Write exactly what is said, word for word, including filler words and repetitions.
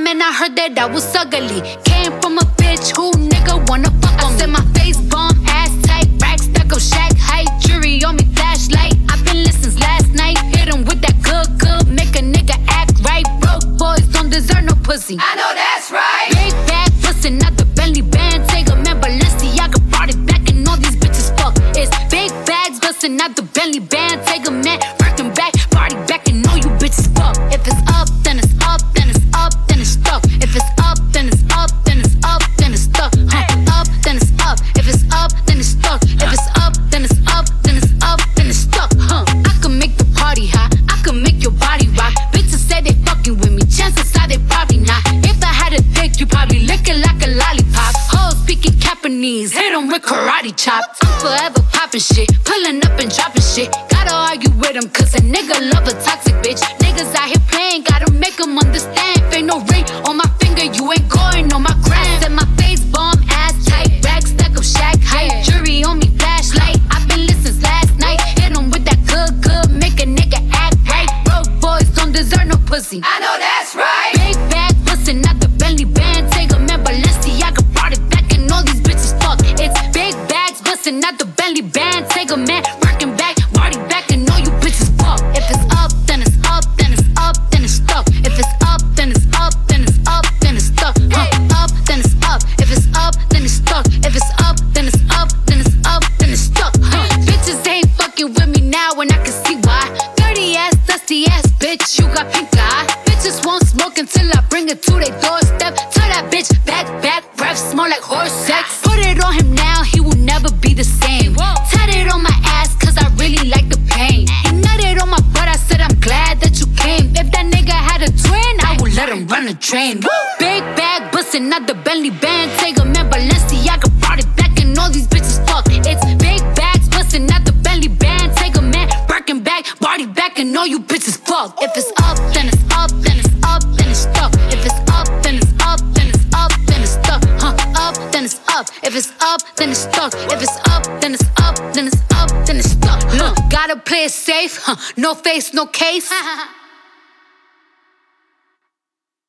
man, I heard that I was ugly. Came from a bitch who nigga wanna fuck on me. I said my face bomb, ass tight, racks stuck up, shack height, jury on me, flashlight. I've been listening since last night. Hit him with that good, good, make a nigga act right. Broke boys don't deserve no pussy. I know that's right. Big bag, bustin' out the Bentley band. Take a man, Balenciaga brought it back, and all these bitches fuck. It's big bags, bustin' out the Bentley band. Take a man, working back, party back, and all you bitches fuck. If it's up, then it's up, then it's up, then it's stuck. If it's up, then it's up, then it's up, then it's stuck. Huh. Up, then it's up. If it's up, then it's stuck. If it's up, then it's up, then it's up, then it's stuck. Huh. I can make the party hot. I can make your body rock. Bitches say they fucking with me. Chances are they probably not. If I had a dick, you probably lick it like a lollipop. Hoes speaking Japanese, hit 'em with karate chops. I'm forever popping shit, pulling up and dropping shit. Gotta argue with 'em, cause a nigga love a toxic bitch. Niggas out here playing, gotta make 'em understand. If ain't no ring on my finger, you ain't going on my gram. Said my face bomb, ass tight, racks stuck up, shack height, jury on me, flashlight. I've been listening since last night. Hit 'em with that good, good, make a nigga act right. Broke boys don't deserve no pussy. I know that's right. Big bag, bustin' out the Bentley band. Take a man, Balenciaga brought it back, and all these bitches fuck. It's big bags, bustin' out the Bentley band. Take a man, working back, party back, and all you bitches fuck. If it's up, then it's up, then it's up, then it's stuck. If it's up, then it's up, then it's up, then it's stuck. Huh. Up, then it's up. If it's up, then it's stuck. If it's up, then it's up, then it's up, then it's stuck. Huh. Bitches ain't fucking with me now, and I can see why. Dirty ass, dusty ass bitch, you got pink eye. Bitches won't smoke until I bring it to their doorstep. Tell that bitch back, back, breath smell like horse sex. Put it on him now, he will never be the same. Tat it on my ass, cause I really like the pain. He nutted on my butt, I said I'm glad that you came. If that nigga had a twin, I would let him run a train. Big bag, bustin' out the Bentley band. Take a man, Balenciaga brought it back, and all these bitches fuck. It's big bags, bustin' out the Bentley band. Take a man, working back, body back, and all you bitches fuck. If it's up, then it's up, then it's up, then it's stuck. If it's up, then it's up, then it's up, then it's stuck. Huh, up, then it's up. If it's up, then it's stuck. If it's up, then it's up, then it's up, then it's stuck. Huh. Gotta play it safe, huh? No face, no case.